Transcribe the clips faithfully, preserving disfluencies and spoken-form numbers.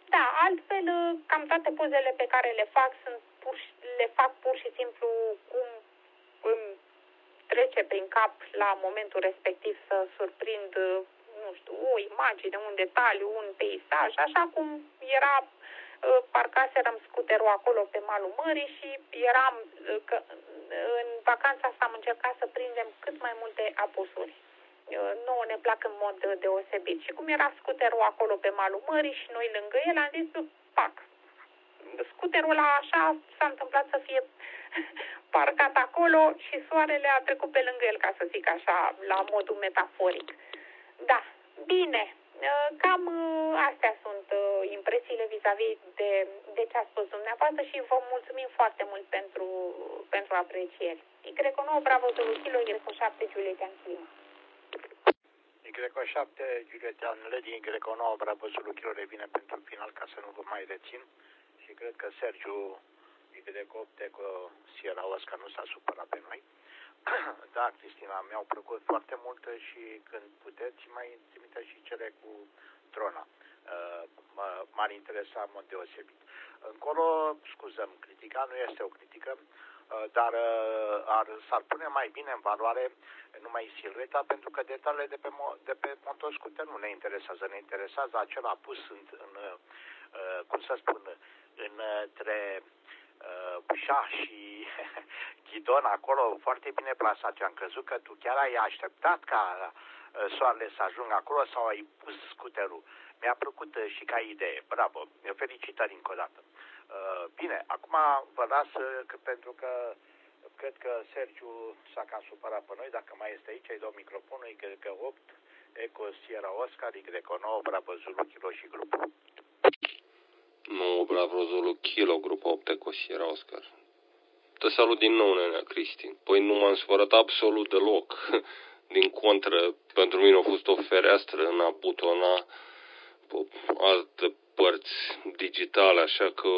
da, altfel, cam toate pozele pe care le fac sunt pur, le fac pur și simplu cum îmi trece prin cap la momentul respectiv să surprind, nu știu, o imagine, un detaliu, un peisaj, așa cum era, parcaserăm scuterul acolo pe malul mării și eram, că în vacanța asta am încercat să prindem cât mai multe apusuri. Nouă ne plac în mod deosebit. Și cum era scuterul acolo pe malul mării și noi lângă el, am zis, pac, scuterul ăla așa s-a întâmplat să fie parcat acolo și soarele a trecut pe lângă el, ca să zic așa, la modul metaforic. Da, bine, cam astea sunt impresiile vis-a-vis de, de ce a spus dumneavoastră și vă mulțumim foarte mult pentru, pentru aprecieri. Y nouă Bravo Zulu Kilo, Y șapte Juliet Clima. Y șapte Juliet Lady, Y nouă Bravo Zulu Kilo revine pentru final ca să nu vă mai rețin și cred că Sergiu Y opt Eco Sierra Oscar nu s-a supărat pe noi. Da, Cristina, mi-au plăcut foarte mult și când puteți mai trimite și cele cu drona. M-ar interesa în mod deosebit. Încolo, scuzăm, critica nu este o critică, dar ar, s-ar pune mai bine în valoare numai silueta, pentru că detaliile de pe, de pe motoscooter nu ne interesează. Ne interesează acel apus în, în cum să spun, între Bușa și Ghidon acolo, foarte bine plasat. Și am crezut că tu chiar ai așteptat ca soarele să ajungă acolo sau ai pus scuterul. Mi-a plăcut și ca idee. Bravo. Felicitări încă o dată. Bine, acum vă las că, pentru că cred că Sergiu s-a cam supărat pe noi. Dacă mai este aici, îi dau microfonul. Y opt Eco Sierra Oscar, Y nouă Bravo Zulu Kilo și grupul. nouă Bravo Zulu Kilo, grupul opt Eco Sierra Oscar. Te salut din nou, nenea Cristi. Păi nu m-am supărat absolut deloc. Din contră, pentru mine a fost o fereastră în a butona alte părți digitale, așa că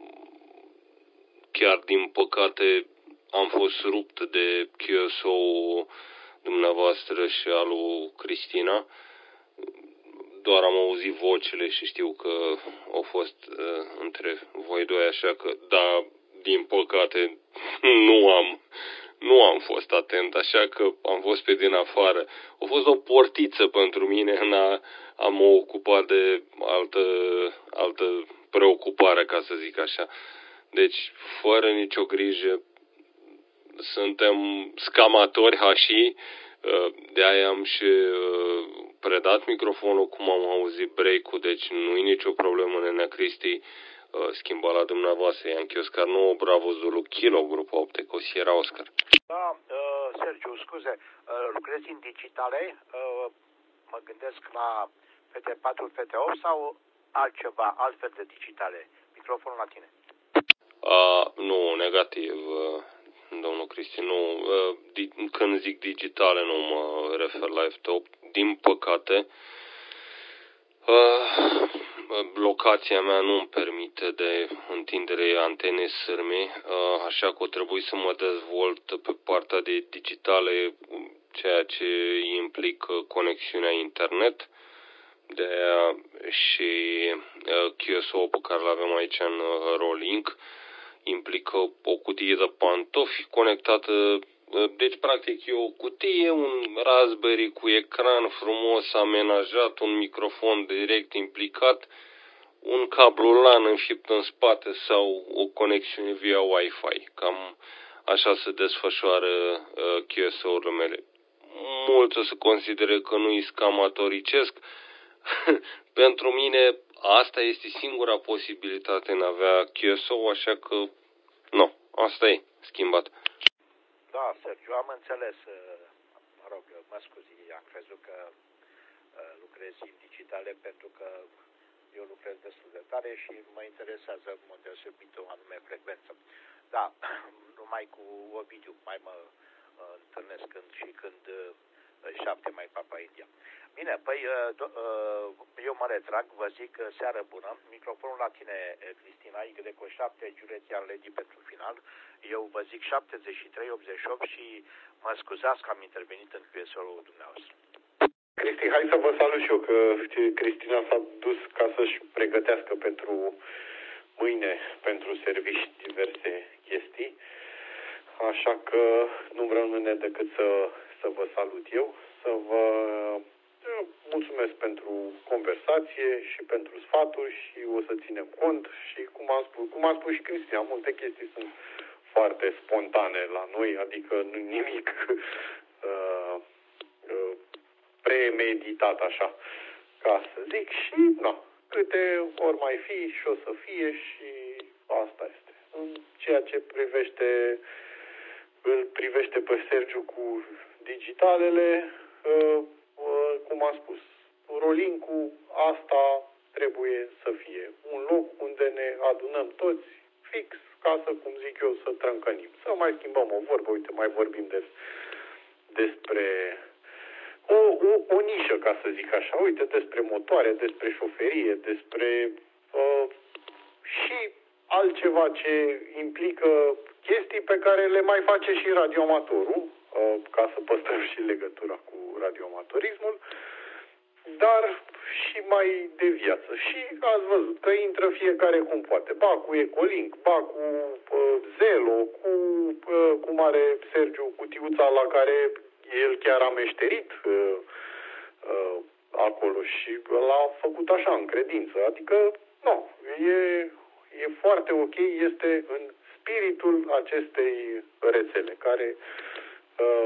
chiar din păcate am fost rupt de Q S O dumneavoastră și al lui Cristina. Doar am auzit vocile și știu că au fost uh, între voi doi, așa că, da, din păcate, nu am, nu am fost atent, așa că am fost pe din afară. A fost o portiță pentru mine în a, a mă ocupa de altă, altă preocupare, ca să zic așa. Deci, fără nicio grijă, suntem scamatori hașii, de-aia am și predat microfonul, cum am auzit break-ul, deci nu e nicio problemă, nenea Cristi, schimba la dumneavoastră, i-am Oscar nouă Bravo Zulu Kilo, grupul opt Eco Sierra Oscar. Da, uh, Sergiu, scuze, uh, lucrezi în digitale, uh, mă gândesc la F T patru, F T opt sau altceva, altfel de digitale? Microfonul la tine. Uh, nu, negativ, uh, domnul Cristi, nu, uh, di- când zic digitale nu mă refer la F T opt, din păcate, uh, locația mea nu îmi permite de întindere antene sârme, uh, așa că o trebuie să mă dezvolt pe partea de digitale, ceea ce implică conexiunea internet. De aia și uh, Q S O pe care l-avem aici în uh, Rolink implică o cutie de pantofi conectată, uh, deci practic e o cutie, un Raspberry cu ecran frumos amenajat, un microfon direct implicat, un cablu LAN înfipt în spate sau o conexiune via Wi-Fi. Cam așa se desfășoară uh, Q S O-urile mele. Mulți o să considere că nu-i scamatoricesc. Pentru mine asta este singura posibilitate în a avea Q S O, așa că nu, asta e schimbat. Da, Sergiu, am înțeles. Mă rog, mă scuzi, am crezut că lucrezi în digitale pentru că eu lucrez destul de tare și mă interesează în mod deosebit o anume frecvență. Da, numai cu Ovidiu mai mă întâlnesc când și când șapte mai Papa India. Bine, păi eu mă retrag, vă zic seară bună. Microfonul la tine, Cristina, Y șapte Juliet Lady pentru final. Eu vă zic șaptezeci și trei optzeci și opt și mă scuzați că am intervenit în Q S O-ul dumneavoastră. Cristi, hai să vă salut și eu, că Cristina s-a dus ca să-și pregătească pentru mâine, pentru servici, diverse chestii. Așa că nu-mi rămâne decât să, să vă salut eu, să vă mulțumesc pentru conversație și pentru sfaturi și o să ținem cont și cum am spus, cum am spus și Cristina, multe chestii sunt foarte spontane la noi, adică nu nimic uh, uh, premeditat așa, ca să zic, și na, câte ori mai fi și o să fie și asta este. În ceea ce privește îl privește pe Sergiu cu digitalele, uh, uh, cum am spus, Rolinku, asta trebuie să fie un loc unde ne adunăm toți fix, ca să, cum zic eu, să trâncănim. Să mai schimbăm o vorbă, uite, mai vorbim des, despre o, o, o nișă, ca să zic așa, uite, despre motoare, despre șoferie, despre uh, și altceva ce implică chestii pe care le mai face și radioamatorul, uh, ca să păstrăm și legătura cu radioamatorismul, dar și mai de viață. Și ați văzut că intră fiecare cum poate. Ba cu Ecolink, ba cu uh, Zelo, cu uh, cum are Sergiu cutiuța la care el chiar a meșterit uh, uh, acolo și l-a făcut așa în credință. Adică, nu, e, e foarte ok, este în spiritul acestei rețele, care uh,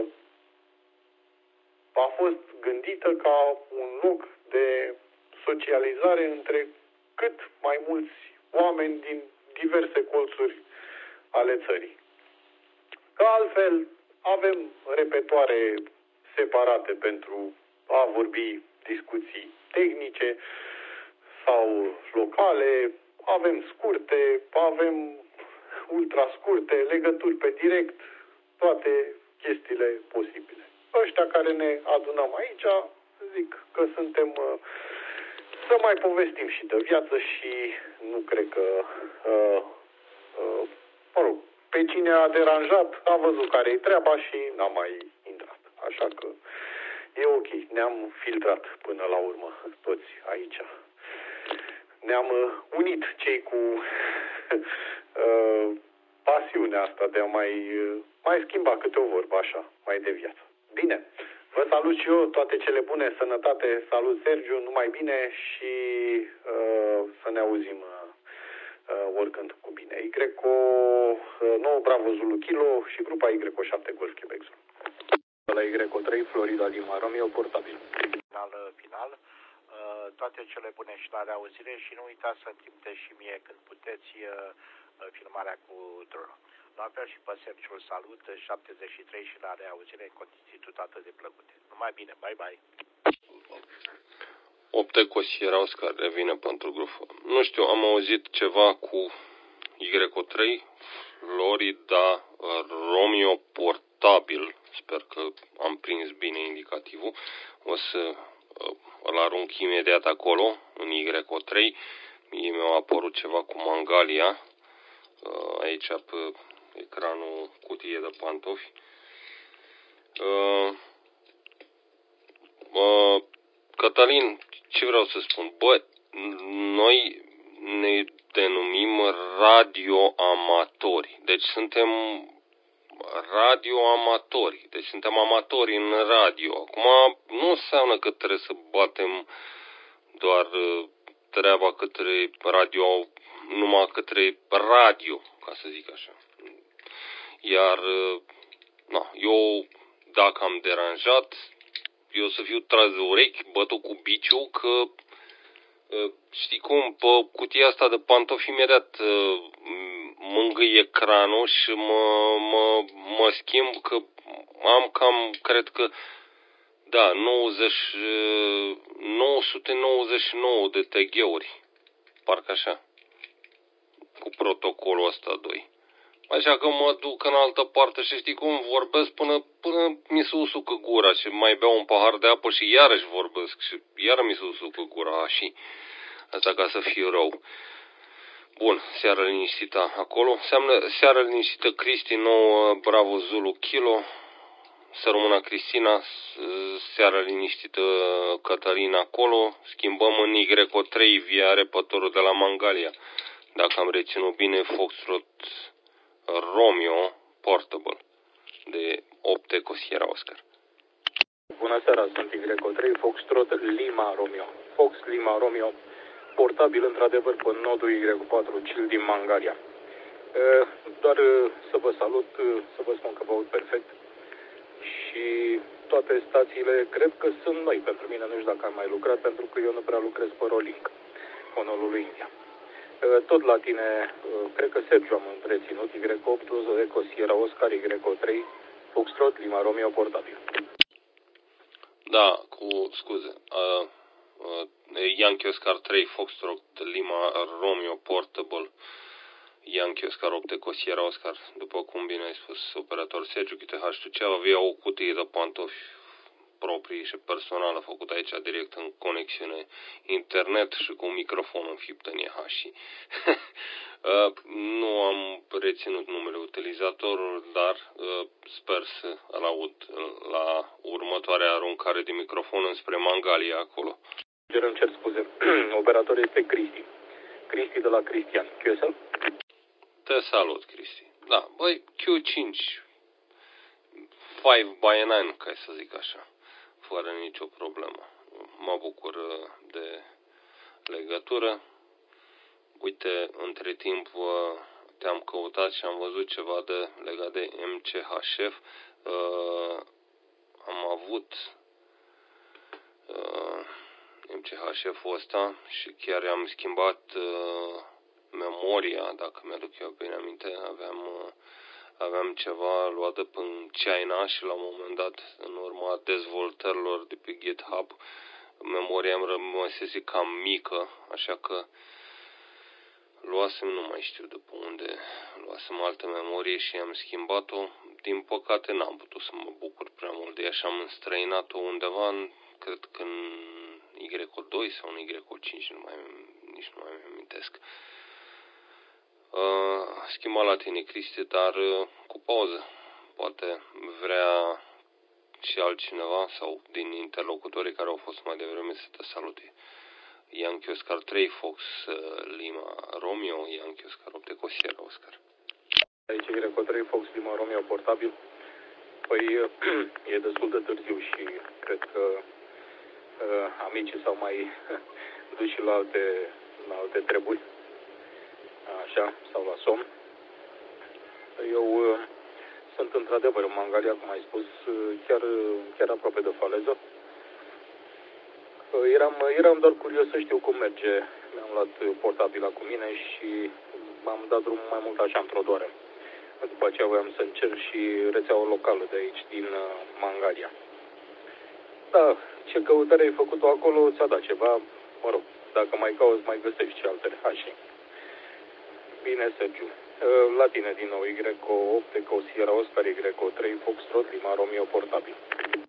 a fost gândită ca un loc de socializare între cât mai mulți oameni din diverse colțuri ale țării. Că altfel avem repetoare separate pentru a vorbi discuții tehnice sau locale, avem scurte, avem ultrascurte, legături pe direct, toate chestiile posibile. Ăștia care ne adunăm aici, zic că suntem să mai povestim și de viață și nu cred că, uh, uh, mă rog, pe cine a deranjat a văzut care-i treaba și n-a mai intrat. Așa că e ok, ne-am filtrat până la urmă toți aici. Ne-am uh, unit cei cu uh, pasiunea asta de a mai, uh, mai schimba câte o vorbă așa, mai de viață. Bine, vă salut și eu, toate cele bune, sănătate, salut Sergiu, numai bine și uh, să ne auzim uh, oricând cu bine. Y O nouă Bravo Zulu Kilo și grupa Y O șapte Golf Quebec Zulu. La Y O trei Florida Lima Romeo portabil. Final, final, uh, toate cele bune și la reauzire și nu uitați să-mi trimiteți și mie când puteți uh, filmarea cu drone. La fel și pe Sergiu salut, șaptezeci și trei și la reauzire în condiții tot atât de plăcute. Numai bine, bye bye! Optecos era Oscar, revine pentru grup. Nu știu, am auzit ceva cu Y O trei, Florida, Romeo portabil. Sper că am prins bine indicativul. O să îl arunc imediat acolo, în Y O trei. Mie mi-a apărut ceva cu Mangalia, aici pe ecranul cutie de pantofi. Uh, uh, Cătălin, ce vreau să spun? Bă, noi ne denumim radioamatori. Deci suntem radioamatori. Deci suntem amatori în radio. Acum nu înseamnă că trebuie să batem doar treaba către radio, numai către radio, ca să zic așa. Iar, na, eu, dacă am deranjat, eu să fiu tras de urechi, bătut cu biciu, că, știi cum, pe cutia asta de pantofi imediat mângâi ecranul și mă, mă, mă schimb, că am cam, cred că, da, nouăzeci, nouă sute nouăzeci și nouă de T G-uri, parcă așa, cu protocolul ăsta doi. Așa că mă duc în altă parte și știi cum vorbesc până, până mi se usucă gura și mai beau un pahar de apă și iarăși vorbesc și iară mi se usucă gura și asta ca să fiu rău. Bun, seară liniștită acolo. Seamnă seară liniștită Cristi nouă Bravo Zulu Kilo. să rămână Cristina, seara liniștită Cătălina acolo, schimbăm în Y trei via repătorul de la Mangalia. Dacă am reținut bine, Foxtrot Romeo Portable de opt Eco Sierra Oscar. Bună seara, sunt Y trei Foxtrot Lima Romeo. Fox Lima Romeo, portabil într-adevăr pe nodul Y patru Chill din Mangalia. Doar să vă salut, să vă spun că vă aud perfect și toate stațiile cred că sunt noi pentru mine, nu știu dacă am mai lucrat, pentru că eu nu prea lucrez pe Rolling, monolul lui India. Tot la tine, cred că Sergiu am întreținut, Y opt, Eco Sierra Oscar, Y trei, Foxtrot Lima Romeo portabil. Da, cu scuze. Uh, uh, Yankee Oscar trei, Foxtrot Lima Romeo Portable, Yankee Oscar opt, Eco Sierra Oscar, după cum bine ai spus, operator Sergiu Q T H T C, avea o cutie de pantofi proprii și personală făcută aici direct în conexiune internet și cu un microfon înfipt în ea și uh, nu am reținut numele utilizatorului, dar uh, sper să îl aud la următoarea aruncare de microfon înspre Mangalia acolo. Îmi cer scuze, operatorul este Cristi. Cristi de la Cristian. Q S L? Te salut, Cristi. Da, băi, Q cinci, cinci by nouă, ca să zic așa, fără nicio problemă. Mă bucur de legătură. Uite, între timp te-am căutat și am văzut ceva de legat de M C H F. Uh, am avut uh, M C H F-ul ăsta și chiar am schimbat uh, memoria, dacă mi-aduc eu bine aminte, aveam, uh, aveam ceva luat de pe China și la un moment dat, în urma dezvoltărilor de pe GitHub, memoria îmi rămăsese cam mică, așa că luasem, nu mai știu de pe unde, luasem altă memorie și am schimbat-o. Din păcate n-am putut să mă bucur prea mult de ea și am înstrăinat-o undeva, în, cred că în Y doi sau în Y cinci, nu mai, nici nu mai amintesc. Uh, schimba la tine, Cristi, dar uh, cu pauză. Poate vrea și altcineva sau din interlocutorii care au fost mai devreme să te salute. Yankee Oscar trei, Fox Lima Romeo, Yankee Oscar opt, Eco Sierra Oscar. Aici Y trei, Fox Lima Romeo portabil. Păi e destul de târziu și cred că uh, amicii s-au mai dus și la alte, la alte treburi. Așa, sau la somn. Eu uh, sunt într-adevăr în Mangalia, cum ai spus, chiar, chiar aproape de faleză. Eram, eram doar curios să știu cum merge. Mi-am luat portabila cu mine și m-am dat drum mai mult așa într-o doară. După aceea voiam să încerc și rețeaua locală de aici, din Mangalia. Da, ce căutare ai făcut-o acolo, ți-a dat ceva, mă rog, dacă mai cauți, mai găsești și altele. Așa. Bine, Sergiu. La tine din nou, Y opt, Eco Sierra Oscar, Y trei, Foxtrot Lima Romeo portabil.